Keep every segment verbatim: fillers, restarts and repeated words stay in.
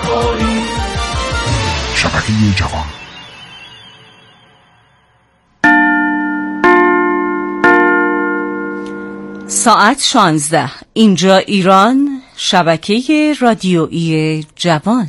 بخاری. شبکه جوان. ساعت شانزده. اینجا ایران، شبکه رادیویی جوان.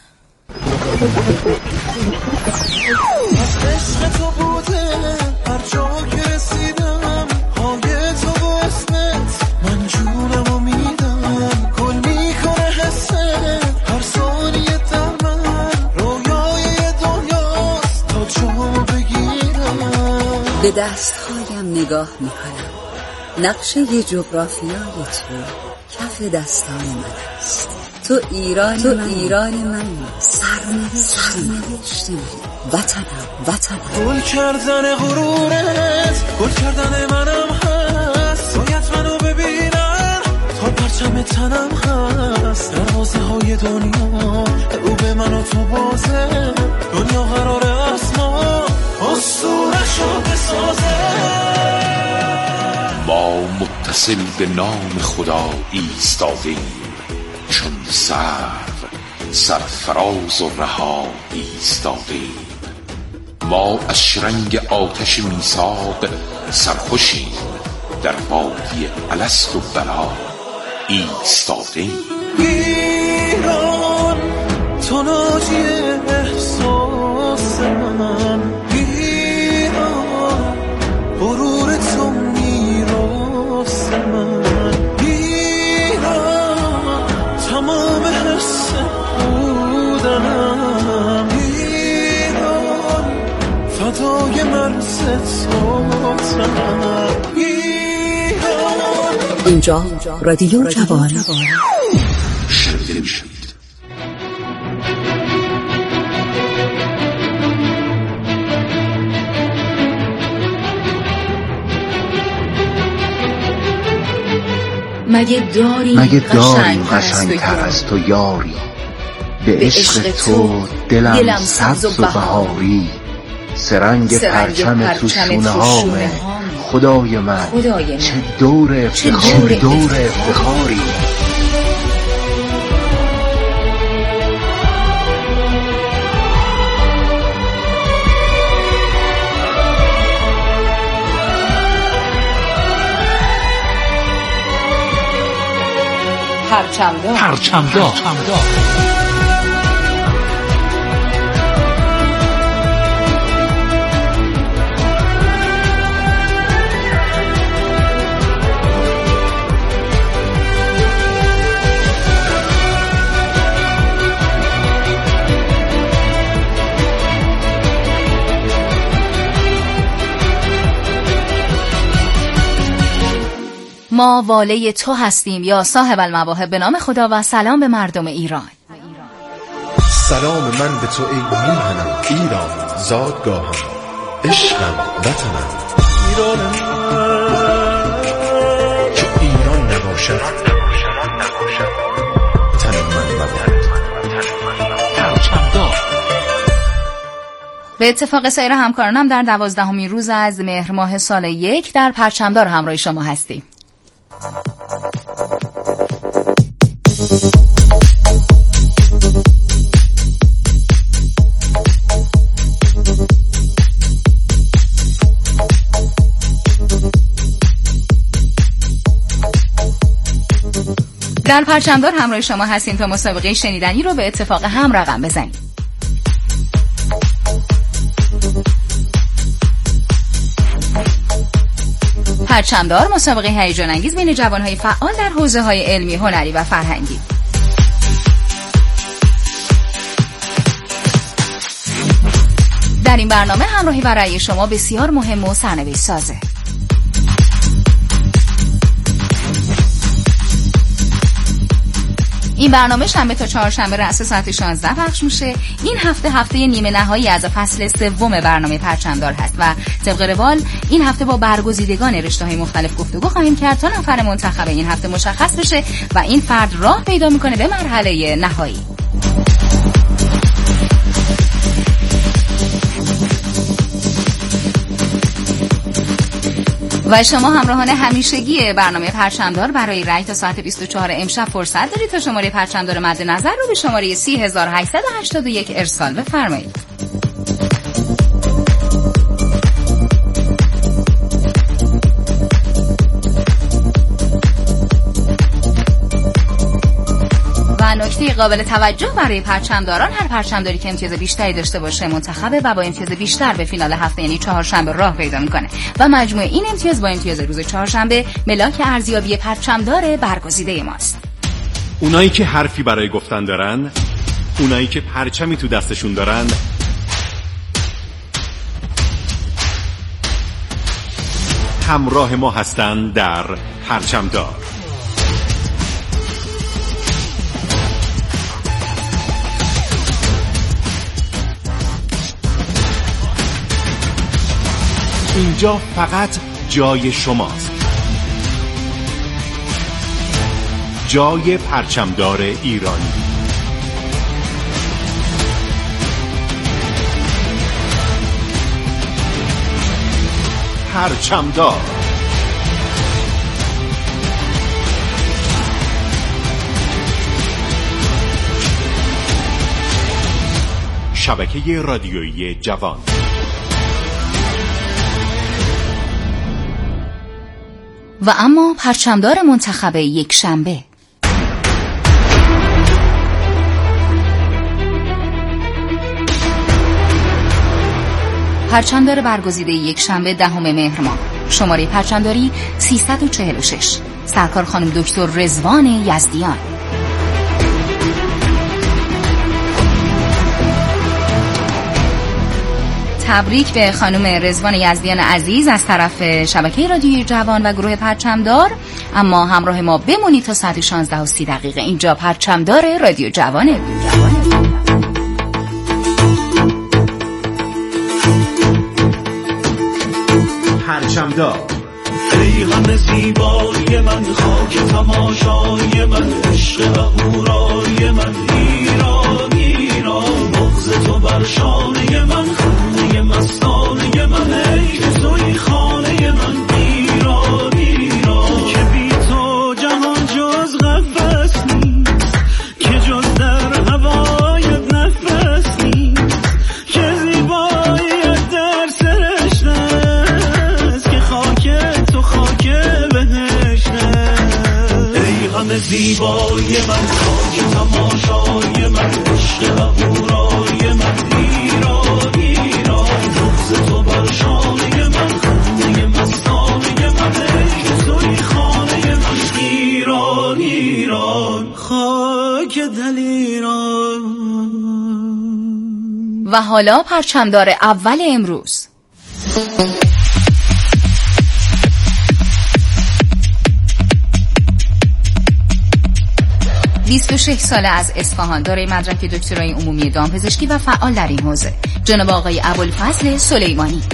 عشق تو بوده هر جا که رسیدم، های تو و اسمت من جونمو میدم، کل میکنه حست هر ثانیه در من، رویای دنیاست تا جامو بگیرم. به دستهایم نگاه میکنم، نقشه جغرافیای تو کف دستان من است. تو ایران تو من ایران من سرنوشت من، وطنم وطنم. گل کردن غرورت گل کردن منم هست، باید منو ببینن تا پرچم تنم هست. دروازه های دنیا رو به من و تو بازه، دنیا قراره از ما اسطوره‌شو بسازه. ما متصل به نام خدا ایستادیم، چون سرو سرفراز و رها ایستادیم. ما از شرنگ آتش میثاق سرخوشیم، در وادی الست و بلا ایستادیم. ایران تو ناجی احساس من، ایران غرور تو میراث من، ایران تمام حس بودنم، ایران فدای مرز توتم، ایران. اینجا رادیو جوان. شنیده میشوید. مگه داری مگه داری قشنگ‌تر از تو یاری، به عشق تو دلم سبز و بهاری. سرنگ پرچم تو شونه هامه، خدای من چه دور افتخاری، دور افتخاری. پرچمدار پرچمدار ما واله تو هستیم یا صاحب المواهب. به نام خدا و سلام به مردم ایران. سلام من به تو ای میهنم ایران، زادگاهم عشقم وطنم. ایران من چه ایران نباشد تن من نباشد. پرچمدار. به اتفاق سایر همکارانم در دوازدهمین روز از مهر ماه سال یک در پرچمدار همراه شما هستیم. در پرچمدار همراه شما هستیم تا مسابقه شنیدنی رو به اتفاق هم رقم بزنیم. پرچمدار مسابقه هیجان انگیز بین جوانهای فعال در حوزه‌های علمی، هنری و فرهنگی. در این برنامه همراهی و رأی شما بسیار مهم و سرنوشت سازه. این برنامه شنبه تا چهارشنبه رأس ساعت شانزده پخش میشه. این هفته هفته نیمه نهایی از فصل سوم برنامه پرچمدار هست و طبق روال این هفته با برگزیدگان رشته‌های مختلف گفتگو خواهیم کرد تا نفر منتخب این هفته مشخص بشه و این فرد راه پیدا میکنه به مرحله نهایی. و شما همراهان همیشگی برنامه پرچمدار برای رای تا ساعت بیست و چهار امشب فرصت دارید تا شماره پرچمدار مد نظر رو به شماره سی هزار و هشتصد و هشتاد و یک ارسال بفرمایید. نکته قابل توجه برای پرچمداران، هر پرچمداری که امتیاز بیشتری داشته باشه منتخبه و با امتیاز بیشتر به فینال هفته یعنی چهارشنبه راه پیدا میکنه و مجموع این امتیاز با امتیاز روز چهارشنبه ملاک ارزیابی پرچمدار برگزیده ماست. اونایی که حرفی برای گفتن دارن، اونایی که پرچمی تو دستشون دارن، همراه ما هستن در پرچمدار. اینجا فقط جای شماست، جای پرچمدار ایرانی. پرچمدار شبکه رادیویی جوان. و اما پرچمدار منتخب یک شنبه. پرچمدار برگزیده یک شنبه دهم مهر ماه، شماره پرچمداری سیصد و چهل و شش، سرکار خانم دکتر رضوان یزدیان. تبریک به خانم رضوان یزدیان عزیز از طرف شبکه رادیوی جوان و گروه پرچمدار. اما همراه ما بمونید تا ساعت شانزده و سی دقیقه. اینجا پرچمدار رادیو جوانه. پرچمدار. ای همه زیبایی من، خاک تماشای من، عشق و هورای من، ایران ایران، بغض تو بر شانه من، خانه مستانه من، ای که توی خانه من، ایران ایران، که بی تو جهان جز قفس نیست، که جز در هوایت نفس نیست، که زیباییت در سرشت است، که خاک تو خاک بهشت است. ای همه زیبایی من، خاک تماشای من، عشق و هورای من، ایران ایران، بغض تو بر شانه من، خانه مستانه من، ای که توی خانه من، ایران ایران، خاک دل ایران. و حالا پرچمدار اول امروز. بیست و شش ساله از اصفهان، دارای مدرک دکترای عمومی دامپزشکی و فعال در این حوزه، جناب آقای ابوالفضل سلیمانی.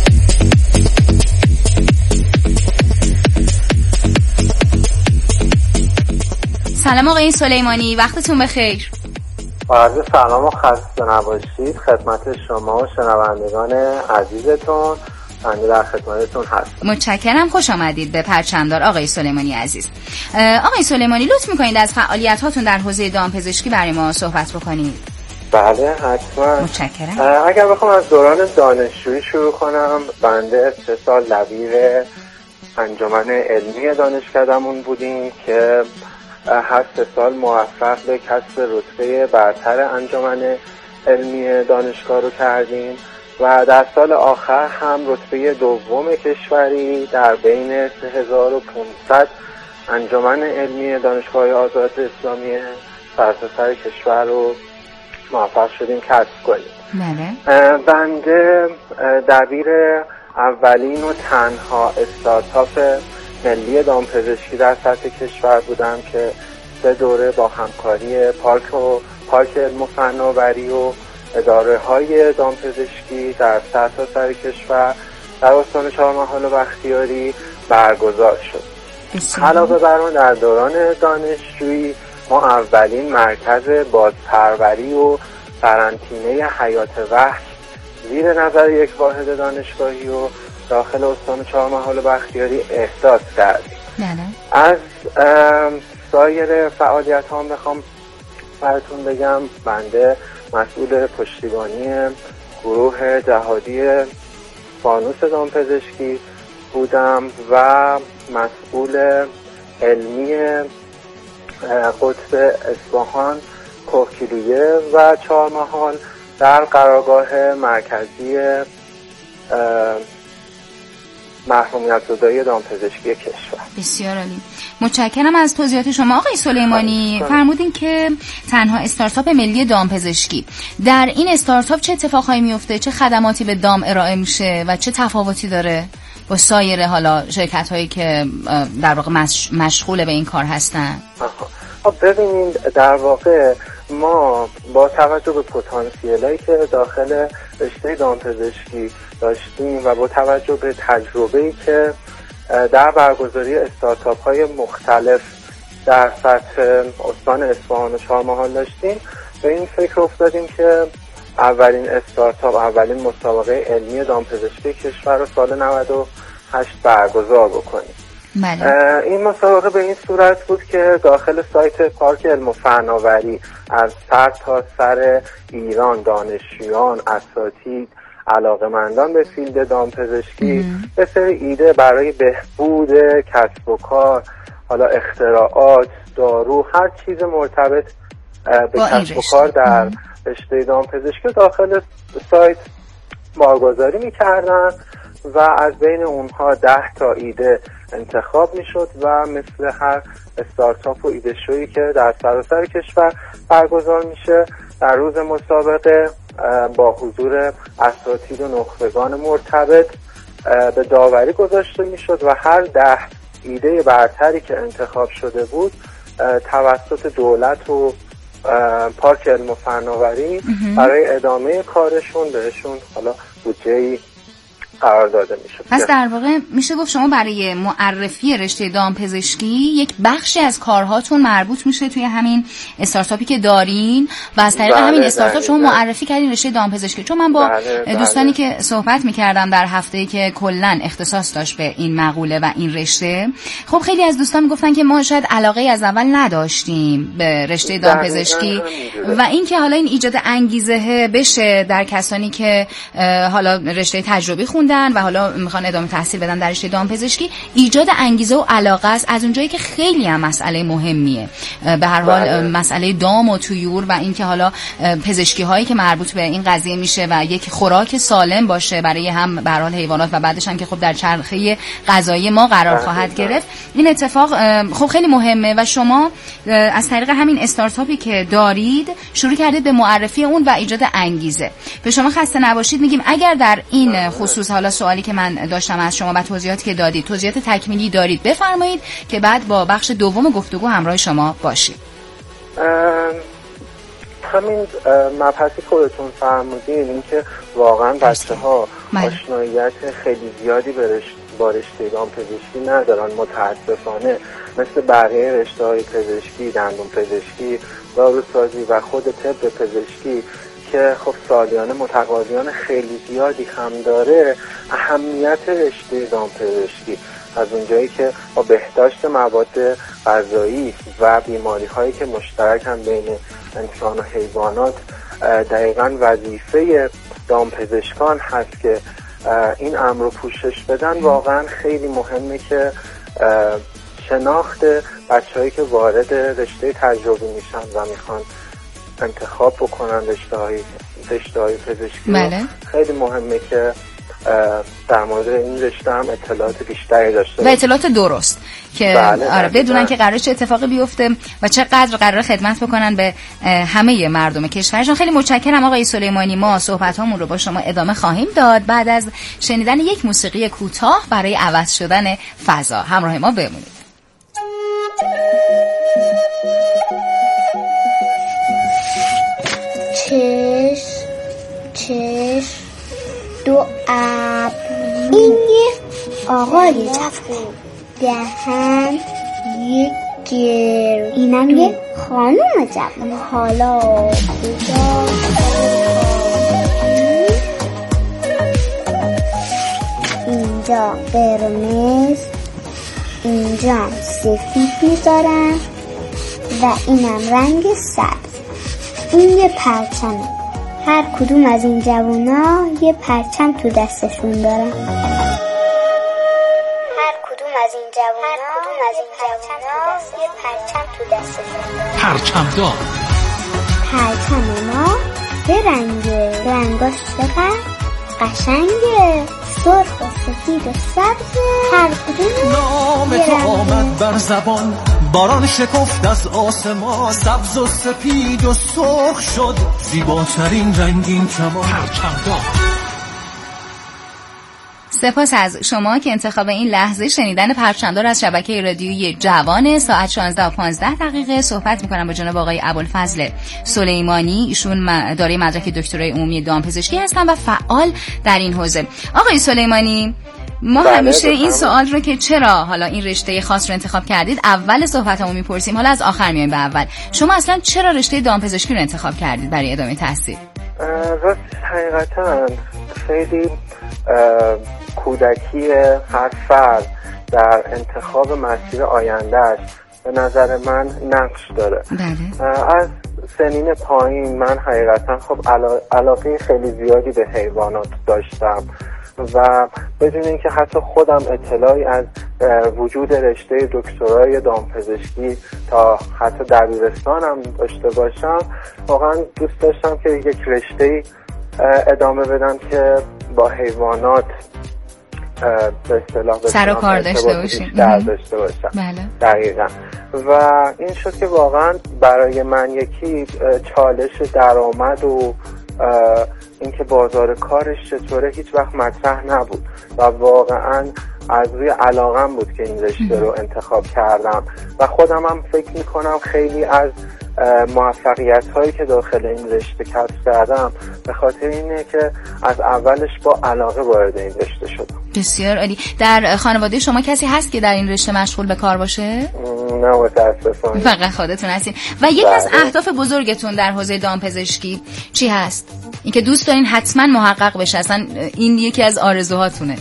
سلام آقای سلیمانی، وقتتون بخیر. عرض سلام و خسته نباشید خدمت شما و شنوندگان عزیزتون. بنده در خدمتتون هستم. متشکرم، خوش آمدید به پرچمدار آقای سلیمانی عزیز. آقای سلیمانی، لطف میکنید از فعالیت هاتون در حوزه دامپزشکی برای ما صحبت بکنید؟ بله حتما. متشکرم. اگر بخوام از دوران دانشجویی شروع کنم، بنده سه سال دبیر انجمن علمی دانشکده‌مون بودیم که هر سه سال موفق به کسب رتبه برتر انجمن علمی دانشگاه رو کردیم و در سال آخر هم رتبه دوم کشوری در بین سه هزار و پانصد انجمن علمی دانشگاه آزاد اسلامی سرتاسر کشور رو موفق شدیم کسب کنیم. بله. بنده دبیر اولین و تنها استارتاپ ملی دامپزشکی در سطح کشور بودم که سه دوره با همکاری پارک و پارک علم و فناوری و اداره های دامپزشکی در سرتاسر کشور در استان چهارمحال و بختیاری برگزار شد. علاوه بر آن در دوران دانشجویی ما اولین مرکز بازپروری و قرنطینه حیات وحش زیر نظر یک واحد دانشگاهی رو داخل استان چهارمحال بختیاری احداث کردیم. بله. از سایر فعالیت ها بخوام براتون بگم، بنده مسئول پشتیبانی گروه جهادی فانوس دامپزشکی بودم و مسئول علمی قطب اصفهان، کوهگیلویه و چهارمحال در قرارگاه مرکزی محرومیت زدایی دامپزشکی کشور. بسیار عالی. متشکرم از توضیحات شما آقای سلیمانی. فرمودین که تنها استارتاپ ملی دامپزشکی، در این استارتاپ چه اتفاقایی میفته، چه خدماتی به دام ارائه میشه و چه تفاوتی داره با سایر حالا شرکت هایی که در واقع مشغول به این کار هستن؟ خب ببینید، در واقع ما با توجه به پتانسیل هایی که داخل رشته دامپزشکی داشتیم و با توجه به تجربه‌ای که در برگزاری استارتاپ های مختلف در سطح استان اصفهان و چهارمحال داشتیم، به این فکر افتادیم که اولین استارتاپ، اولین مسابقه علمی دامپزشکی کشور رو سال نود و هشت برگزار بکنیم. بله. این مسابقه به این صورت بود که داخل سایت پارک علم و فناوری از سر تا سر ایران دانشجویان، اساتید، علاقه‌مندان به فیلد دامپزشکی به سری ایده برای بهبود کسب و کار، حالا اختراعات، دارو، هر چیز مرتبط به کسب و کار در رشته دامپزشکی داخل سایت بارگذاری می‌کردن و از بین اونها ده تا ایده انتخاب میشد و مثل هر استارتاپ و ایده شویی که در سراسر کشور برگزار میشه، در روز مسابقه با حضور اساتید و نخبگان مرتبط به داوری گذاشته میشد و هر ده ایده برتری که انتخاب شده بود توسط دولت و پارک علم و فناوری برای ادامه کارشون بهشون حالا بودجه‌ای قرار داده میشد. پس در واقع میشه گفت شما برای معرفی رشته دامپزشکی یک بخشی از کارهاتون مربوط میشه توی همین استارتاپی که دارین و از طریق بله همین استارتاپ بله شما بله. معرفی کردین رشته دامپزشکی. چون من با بله دوستانی بله. که صحبت میکردم در هفته‌ای که کلاً اختصاص داشت به این مقوله و این رشته، خب خیلی از دوستان میگفتن که ما شاید علاقه از اول نداشتیم به رشته دامپزشکی و اینکه حالا این ایجاد انگیزه بشه در کسانی که حالا رشته تجربی خوندن و حالا میخوان ادامه تحصیل بدن در رشته دامپزشکی، ایجاد انگیزه و علاقه است از اونجایی که خیلی هم مسئله مهمیه. به هر حال بله. مسئله دام و طیور و اینکه حالا پزشکی هایی که مربوط به این قضیه میشه و یک خوراک سالم باشه برای هم به هر حال حیوانات و بعدش هم که خب در چرخه غذایی ما قرار بله. خواهد گرفت. این اتفاق خب خیلی مهمه و شما از طریق همین استارتاپی که دارید شروع کردید به معرفی اون و ایجاد انگیزه. به شما خسته نباشید میگیم. اگر در این خصوص حالا سوالی که من داشتم از شما و توضیحاتی که دادید توضیحات تکمیلی دارید بفرمایید که بعد با بخش دوم گفتگو همراه شما باشیم. همین مبحثی خودتون فرمودین، این که واقعا بچه ها آشناییت خیلی زیادی با رشته دامپزشکی ندارن متاسفانه، مثل بقیه رشته های پزشکی، دندون پزشکی، داروسازی و خود طب پزشکی که خب سالیانه متقاضیان خیلی زیادی هم داره. اهمیت رشته دامپزشکی از اونجایی که با بهداشت مواد غذایی و بیماری هایی که مشترک هم بین انسان و حیوانات دقیقاً وظیفه دامپزشکان هست که این امر رو پوشش بدن، واقعاً خیلی مهمه که شناخت بچه‌هایی که وارد رشته تجربی میشن و میخوان انتخاب بکنن رشته های رشته های پزشکی بله. خیلی مهمه که در مورد این رشته هم اطلاعات بیشتری داشته و اطلاعات درست که بله آره بدونن که قراره چه اتفاقی بیفته و چقدر قراره خدمت بکنن به همه مردم کشورشون. خیلی متشکرم آقای سلیمانی. ما صحبت هامون رو با شما ادامه خواهیم داد بعد از شنیدن یک موسیقی کوتاه برای عوض شدن فضا. همراه ما بمونید. چشم چشم دو ابر، این یه آقای جوون، دهن یک گرد، اینم یه خانوم جوون. حالا کجا این اینجا قرمز، اینجا سفید میذارم و اینم رنگ سبز. این یه پرچمه. هر کدوم از این جوونا یه پرچم تو دستشون دارن. هر کدوم از این جوونا از این جوونا یه پرچم تو دستشون دارن. پرچم دار. پرچم ما یه رنگه. رنگاش چقدر قشنگه. سرخ و سفید و سبز. هر کدوم نام تو آمد بر زبان، باران شکفت از آسمان، سبز و سپید و سرخ شد زیباترین رنگین کمان. پرچم‌دار. سپاس از شما که انتخاب این لحظه شنیدن پرچمدار از شبکه رادیویی جوان. ساعت شانزده و پانزده دقیقه صحبت می‌کنم با جناب آقای ابوالفضل سلیمانی. ایشون دارای مدرک دکترای عمومی دامپزشکی هستن و فعال در این حوزه. آقای سلیمانی، ما بله همیشه بفهم. این سوال رو که چرا حالا این رشته خاص رو انتخاب کردید اول صحبتمون میپرسیم، حالا از آخر میایم به اول. شما اصلا چرا رشته دامپزشکی رو انتخاب کردید برای ادامه تحصیل؟ راست حقیقتا خیلی کودکی هر فرد در انتخاب مسیر آیندهش به نظر من نقش داره. بله. از سنین پایین من حقیقتا خب علا... علاقه خیلی زیادی به حیوانات داشتم و بدون اینکه حتی خودم اطلاعی از وجود رشته دکترای دامپزشکی تا حتی دبیرستانم داشته باشم، واقعا دوست داشتم که یک رشته ادامه بدم که با حیوانات به اصطلاح سر و کار داشته باشیم. داشته باشم. بله. دقیقاً. و این شد که واقعا برای من یکی چالش درآمد و اینکه بازار کارش چطوره هیچ وقت مطرح نبود و واقعا از روی علاقم بود که این رشته رو انتخاب کردم و خودم هم فکر میکنم خیلی از موفقیت هایی که داخل این رشته کسب کردم به خاطر اینه که از اولش با علاقه وارد این رشته شدم. بسیار عالی. در خانواده شما کسی هست که در این رشته مشغول به کار باشه؟ نه متاسفانه. فقط خودتون هستین. و یکی از اهداف بزرگتون در حوزه دامپزشکی چی هست؟ اینکه دوست دارین حتما محقق بشه، اصلا این یکی از آرزوهاتونه؟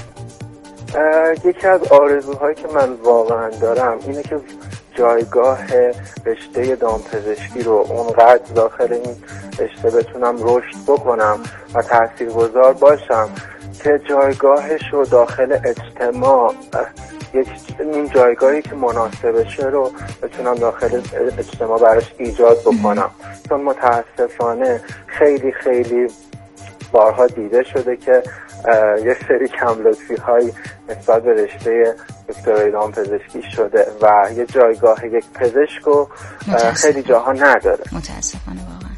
یکی از آرزوهایی که من واقعا دارم اینه که جایگاه رشته دامپزشکی رو اونقدر داخل این رشته بتونم رشد بکنم و تاثیرگذار باشم که جایگاهش رو داخل اجتماع، یک این جایگاهی که مناسبشه رو بتونم داخل اجتماع براش ایجاد بکنم. چون متاسفانه خیلی خیلی بارها دیده شده که یه سری کم لطفی های نسبت به رشته دکترای دامپزشکی شده و یه جایگاه یک پزشک رو خیلی جاها نداره. متاسفانه واقعا.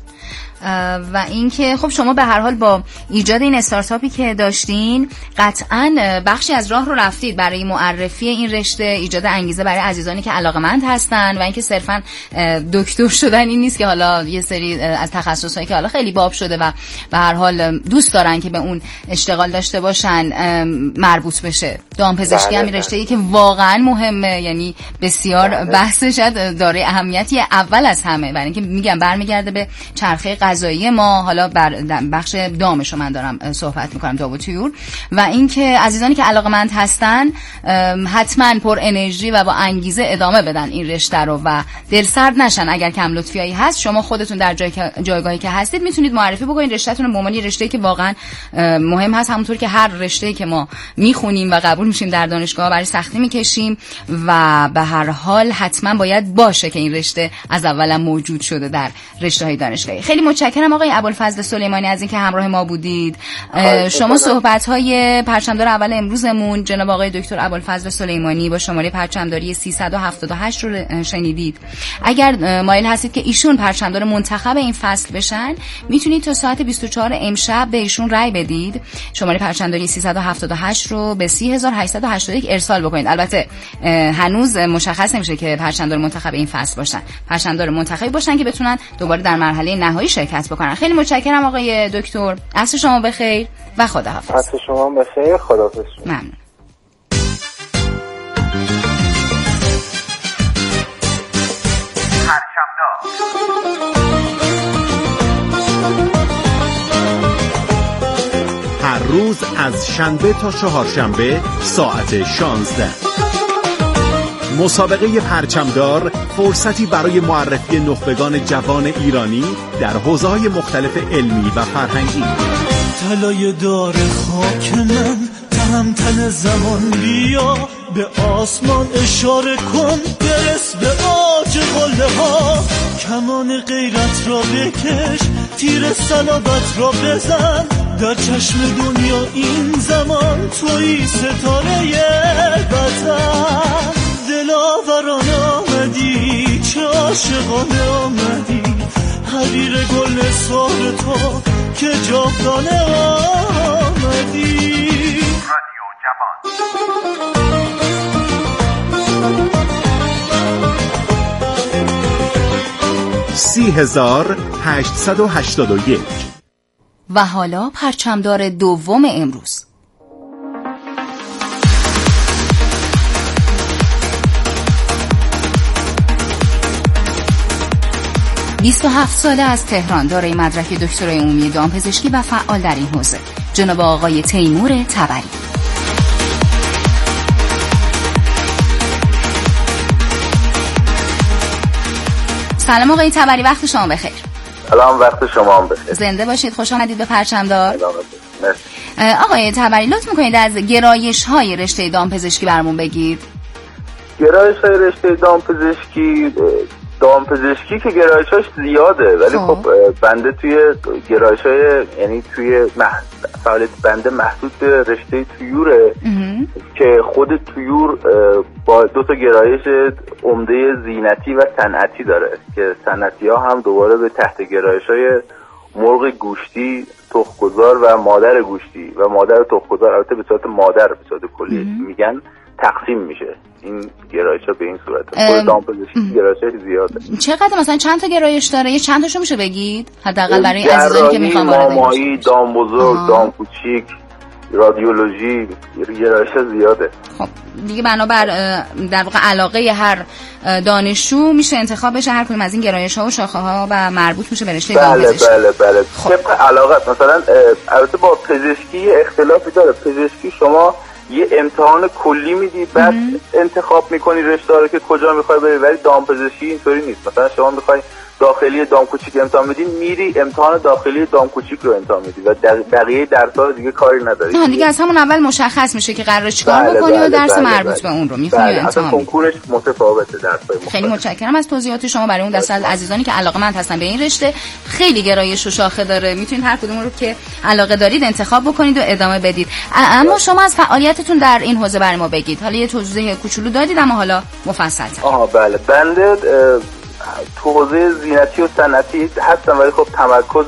و اینکه خب شما به هر حال با ایجاد این استارتاپی که داشتین قطعاً بخشی از راه رو رفتید برای معرفی این رشته، ایجاد انگیزه برای عزیزانی که علاقمند هستن و اینکه صرفاً دکتر شدن این نیست که حالا یه سری از تخصصایی که حالا خیلی باب شده و به هر حال دوست دارن که به اون اشتغال داشته باشن مربوط بشه. دامپزشکی هم رشته‌ای که واقعاً مهمه، یعنی بسیار بحثش داره اهمیتی اول از همه، برای اینکه میگم برمیگرده به چرخه غذایی ما. حالا بر بخش دامشو من دارم صحبت میکنم، دام و طیور. و اینکه عزیزانی که علاقمند هستن حتما پر انرژی و با انگیزه ادامه بدن این رشته رو و دلسرد نشن اگر کم لطفیایی هست. شما خودتون در جای جایگاهی که هستید میتونید معرفی بکنید رشته‌تون رو به عنوان رشته‌ای که واقعا مهم هست، همونطور که هر رشته‌ای که ما میخونیم و قبول میشیم در دانشگاه برای سختی میکشیم و به هر حال حتما باید باشه که این رشته از اول موجود شده در رشته‌های دانشگاهی. خیلی متشکرم آقای ابوالفضل سلیمانی از اینکه همراه ما بودید. شما صحبت‌های پرچمدار اول امروزمون جناب آقای دکتر ابوالفضل سلیمانی با شماره پرچمداری سیصد و هفتاد و هشت رو شنیدید. اگر مایل هستید که ایشون پرچمدار منتخب این فصل بشن، میتونید تا ساعت بیست و چهار امشب به ایشون رای بدید. شماره پرچمداری سیصد و هفتاد و هشت رو به سی هزار و هشتصد و هشتاد و یک ارسال بکنید. البته هنوز مشخص نمیشه که پرچمدار منتخب این فصل باشن. پرچمدار منتخبی باشن که بتونن دوباره در مرحله نهایی شرکت بکنن. خیلی متشکرم آقای دکتر. عصر شما بخیر و خداحافظ. عصر شما بخیر، خداحافظ. ممنون. هر روز از شنبه تا چهارشنبه ساعت شانزده. مسابقه پرچمدار فرصتی برای معرفی نخبگان جوان ایرانی در حوزه‌های مختلف علمی و فرهنگی. طلای دار خاک من تهمتن زمان، بیا به آسمان اشاره کن، برس به آج قله ها، کمان غیرت را بکش، تیر صلابت را بزن، در چشم دنیا این زمان تویی ستاره وطن. دلاوران آمدی، چه عاشقانه آمدی، حریر گل نثار تو که جاودانه آمدی. رادیو جوان. سی هزار هشتصد و هشتاد و یک. و حالا پرچمدار دوم امروز. بیست و هفت ساله از تهران، دارای مدرک دکترای عمومی دامپزشکی و فعال در این حوزه، جناب آقای تیمور تبری. سلام آقای تبری، وقت شما بخیر. سلام، وقت شما هم بخیر. زنده باشید، خوش آمدید به پرچمدار. آقای تبری، لطف میکنید از گرایش های رشته دامپزشکی برمون بگید. گرایش های رشته دامپزشکی دامپزشکی که گرایشاش زیاده، ولی خب, خب بنده توی گرایشای یعنی توی مح... فعالیت بنده محدود به رشته طیوره که خود طیور با دو تا گرایش عمده زینتی و صنعتی داره که صنعتی ها هم دوباره به تحت گرایشای مرغ گوشتی، تخم‌گذار و مادر گوشتی و مادر تخم‌گذار، البته به صورت مادر به صورت کلی میگن، تقسیم میشه. این گرایش ها به این صورته. خود دامپزشکی گرایش زیاده. چقدر مثلا چند تا گرایش داره؟ یه چند تاشو میشه بگید حداقل برای عزیزانی که میخوام وارد بشن؟ مامایی، دام بزرگ، دام کوچیک، رادیولوژی، گرایش زیاده. خب دیگه بنابر در واقع علاقه هر دانشجو میشه انتخاب بشه هر کدوم از این گرایش ها و شاخه ها و مربوط میشه به رشته دامپزشکی. بله بله بله. طبق علاقه. مثلا البته با پزشکی اختلافی داره. پزشکی شما یه امتحان کلی میدی، بعد مم. انتخاب میکنی رشته رو که کجا میخوای بری، ولی دامپزشکی اینطوری نیست. مثلا شما میخوای داخلی دام کوچیک امتحان بدی، میری امتحان داخلی دام کوچیک رو امتحان میدی و بقیه درس‌ها دیگه کاری نداری. نه دیگه از همون اول مشخص میشه که قراره چیکار بله بکنی بله و درس بله مربوط بله به اون رو میخونی بله. و امتحان. اصلا کنکورش متفاوته درس‌های مختلف. خیلی متشکرم از توضیحات شما برای اون دسته از عزیزانی که علاقه‌مند هستن به این رشته. خیلی گرایش و شاخه داره، میتونید هر کدوم رو که علاقه دارید انتخاب بکنید و ادامه بدید. اما شما از فعالیتتون در این حوزه برای ما بگید. حالا یه توضیح کوچولو دادید اما حالا مفصل‌تر. آها بله. بنده تو حوزه زینتی و صنعتی هستم، ولی خب تمرکز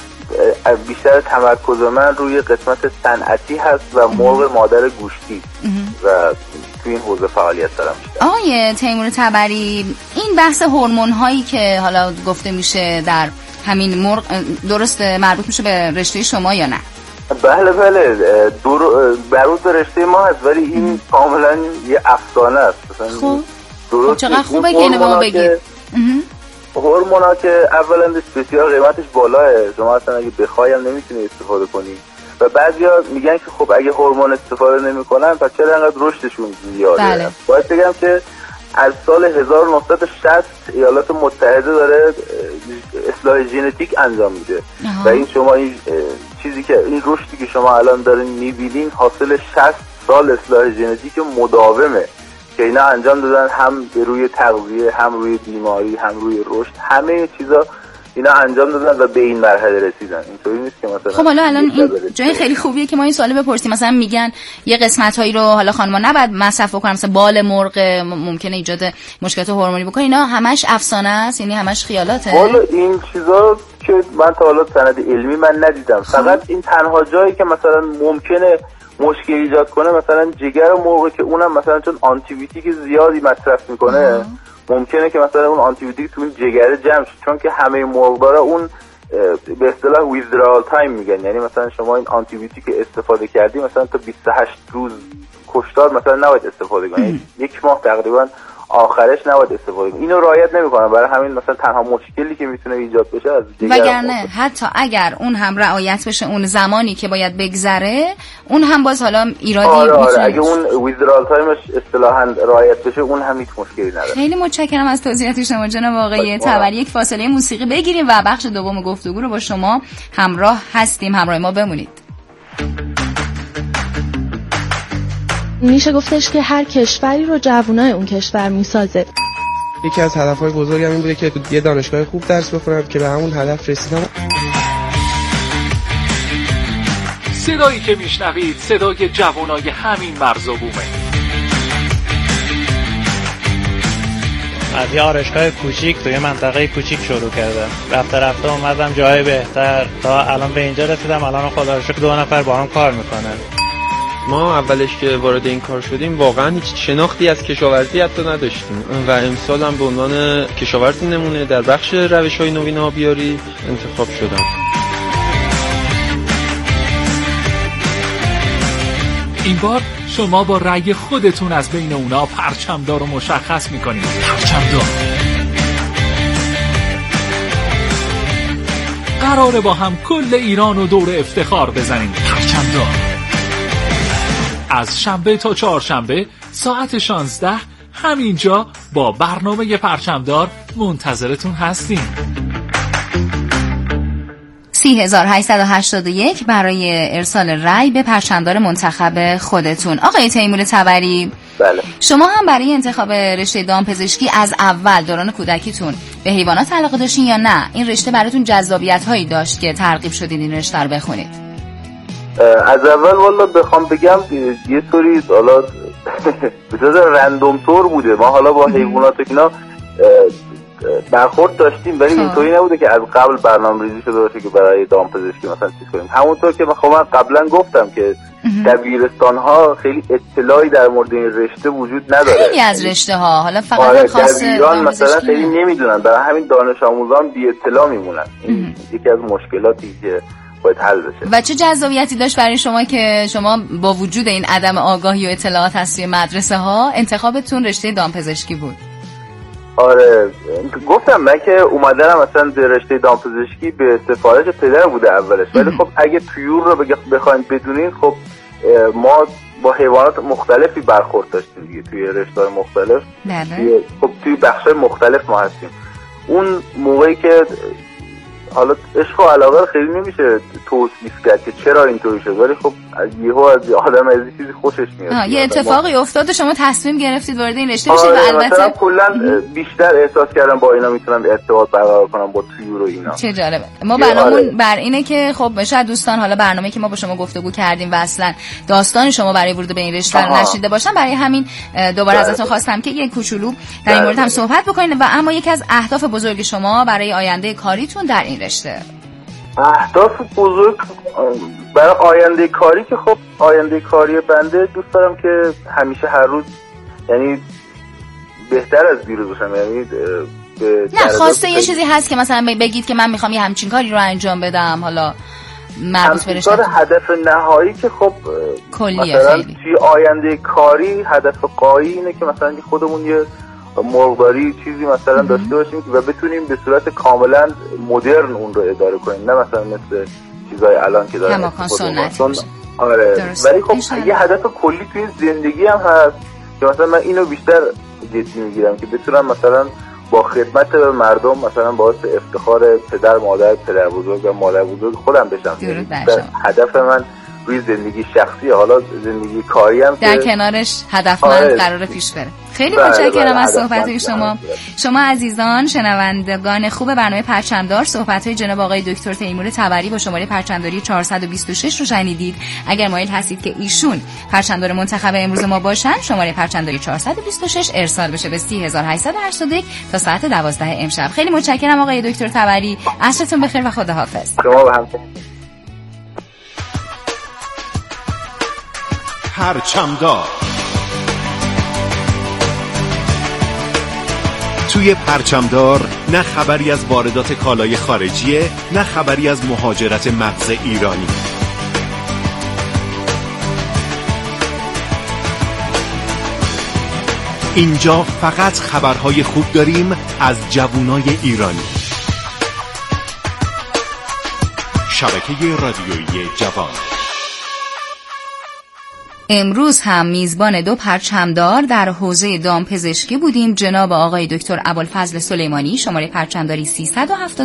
بیشتر تمرکز من روی قسمت صنعتی هست و مرغ مادر گوشتی و توی این حوزه فعالیت دارم. آقای تیمور تبری، این بحث هورمون هایی که حالا گفته میشه در همین مرغ درست مربوط میشه به رشته شما یا نه؟ بله بله، مربوط به رشته ما هست، ولی این کاملا یه افسانه است. خب درست چقدر خوبه که اینو به ما بگید. هورمونا که اولا بسیار قیمتش بالاه، شما اصلا اگه بخوای هم نمیتونی استفاده کنی و بعضیا میگن که خب اگه هورمون استفاده نمیکنن پس چرا انقدر رشدشون زیاده؟ بله. باید بگم که از سال هزار و نهصد و شصت ایالات متحده داره اصلاح ژنتیک انجام میده و این شما این چیزی که این رشدی که شما الان دارین میبینین حاصل شصت سال اصلاح ژنتیک مداومه که اینا انجام دادن، هم روی تغذیه، هم روی بیماری، هم روی رشد، همه چیزا اینا انجام دادن و به این مرحله رسیدن. اینطوری نیست که مثلا خب حالا الان این جای خیلی خوبیه که ما این سوالو بپرسیم. مثلا میگن یه قسمتایی رو حالا خانم‌ها نباید مصرف بکنن، مثلا بال مرغ ممکنه ایجاد مشکلات هورمونی بکنه، اینا همش افسانه است، یعنی همش خیالاته؟ حالا این چیزا که من تا حالا سند علمی من ندیدم. فقط این تنها جایی که مثلا ممکنه مشکل ایجاد کنه مثلا جگر مرغ که اونم مثلا چون آنتی بیوتیک زیادی مصرف میکنه آه. ممکنه که مثلا اون آنتی بیوتیک تو اون جگر جمع شه، چون که همه مرغدارا اون به اصطلاح ویزدرال تایم میگن، یعنی مثلا شما این آنتی بیوتیک استفاده کردی مثلا تا بیست و هشت روز کشتار مثلا نباید استفاده کنی، یک ماه تقریبا آخرش نباید استفاده کنیم. اینو رعایت نمیکنن، برای همین مثلا تنها مشکلی که میتونه ایجاد بشه از وگرنه حتی اگر اون هم رعایت بشه اون زمانی که باید بگذره اون هم باز حالا ایرادی آره آره میتونه اگه اون ویزرال تایمش اصطلاحاً رعایت بشه اون هم هیچ مشکلی نداره. خیلی متشکرم از توضیحات شما جناب آقای تبری. یک فاصله موسیقی بگیریم و بخش دوم گفتگو رو با شما همراه هستیم. همراه ما بمونید. میشه گفتش که هر کشوری رو جوانای اون کشور میسازه. یکی از هدفهای بزرگم این بوده که یه دانشگاه خوب درس بخونم که به همون هدف رسیدم. صدایی که میشنوید صدای جوانای همین مرز و بومه. از یه آرایشگاه کوچیک توی منطقه کوچیک شروع کردم، رفته رفته اومدم جای بهتر تا الان به اینجا رسیدم. الان خدا رو شکر دو نفر با هم کار میکنن. ما اولش که وارد این کار شدیم واقعا هیچ شناختی از کشاورزی حتی نداشتیم و امسال هم به عنوان کشاورز نمونه در بخش روش‌های نوین آبیاری انتخاب شدم. این بار شما با رأی خودتون از بین اونا پرچمدار رو مشخص میکنید. پرچمدار قراره با هم کل ایران و دور افتخار بزنیم. پرچمدار از شنبه تا چهارشنبه ساعت شانزده همینجا با برنامه پرچمدار منتظرتون هستیم. سی هزار و هشتصد و هشتاد و یک برای ارسال رأی به پرچمدار منتخب خودتون. آقای تیمور تبری، بله. شما هم برای انتخاب رشته دامپزشکی از اول دوران کودکیتون به حیوانات علاقه داشتین یا نه؟ این رشته براتون جذابیت هایی داشت که ترغیب شدین این رشته رو بخونید؟ از اول والا بخوام بگم یه طوری حالا به صورت رندوم طور بوده. ما حالا با حیوانات اینا برخورد داشتیم ولی اینطوری نبوده که از قبل برنامه‌ریزی شده باشه که برای دامپزشکی مثلا چیز کنیم. همونطور که خب من قبلا گفتم که دبیرستان‌ها خیلی اطلاعی در مورد این رشته وجود نداره. خیلی از رشته‌ها حالا فقط آره خاص ایران مثلا خیلی نمیدونن، برای همین دانش آموزان بی اطلاع میمونن. این یکی از مشکلاتی که باید حل بشه. و چه جذابیتی داشت برای شما که شما با وجود این عدم آگاهی و اطلاعات از توی مدرسه ها انتخابتون رشته دامپزشکی بود؟ آره گفتم من که اومدنم مثلا در رشته دامپزشکی به سفارش پدر بوده اولش، ولی خب اگه طیور رو بخواید بدونین خب ما با حیوانات مختلفی برخورد داشتیم دیگه توی رشته‌های مختلف. بله. خب توی بخش‌های مختلف ما هستیم. اون موقعی که حالا عشق و علاقه خیلی نمیشه توصیف کرد که چرا اینطوری شد، ولی خب از یهو از آدم از چیزی خوشش میاد. یه اتفاقی ما... افتاد و شما تصمیم گرفتید وارد این رشته بشید. و البته مثلا کلا بیشتر احساس کردم با اینا میتونم ارتباط برقرار کنم با طیور و اینا. چه جالبه. ما برنامه‌مون بر اینه که خب شاید دوستان حالا برنامه‌ای که ما با شما گفتگو کردیم و اصلا داستان شما برای ورود به این رشته رو نشیده باشن، برای همین دوباره ازتون خواستم که یک کوچولو در این مورد هم صحبت بکنید. و اما یکی از اهداف بزرگ شما برای آینده کاریتون در این رشته؟ اهداف بزرگ برای آینده کاری که خب آینده کاری بنده دوست دارم که همیشه هر روز یعنی بهتر از دیروز باشم. یعنی نه خواسته یه چیزی هست که مثلا بگید که من میخوام یه همچین کاری رو انجام بدم، حالا مربوط به رشته هدف نهایی که خب کلیه مثلا خیلی توی آینده کاری هدف قایی اینه که مثلا خودمون یه مرغداری چیزی مثلا داشته باشیم و بتونیم به صورت کاملا مدرن اون رو اداره کنیم، نه مثلا مثل چیزای الان که دارن کماکان سنتی. آره ولی خب یه هدف کلی توی زندگی هم هست که مثلا من اینو بیشتر جدی میگیرم که بتونم مثلا با خدمت به مردم مثلا باعث افتخار پدر مادر پدر بزرگ و مادر بزرگ خودم بشم. هدف من روی زندگی شخصی، حالا زندگی کاری هم در کنارش هدفمند آره. قراره پیش بره. خیلی متشکرم از صحبت‌های شما. شما عزیزان شنوندگان خوب برنامه پرچمدار، صحبت‌های جناب آقای دکتر تیمور تبری با شماره پرچمداری چهارصد و بیست و شش رو شنیدید. اگر مایل هستید که ایشون پرچمدار منتخب امروز ما باشن، شماره پرچمداری چهارصد و بیست و شش ارسال بشه به سی هزار و هشتصد و هشتاد و یک تا ساعت دوازده امشب. خیلی متشکرم آقای دکتر تبری. عصرتون بخیر و خداحافظ. شما به همراهی. پرچمدار توی پرچمدار نه خبری از واردات کالای خارجیه، نه خبری از مهاجرت مغز ایرانی. اینجا فقط خبرهای خوب داریم از جوانای ایرانی. شبکه رادیویی جوان. امروز هم میزبان دو پرچمدار در حوزه دامپزشکی بودیم. جناب آقای دکتر ابوالفضل سلیمانی، شماره پرچمداری سیصد و هفتاد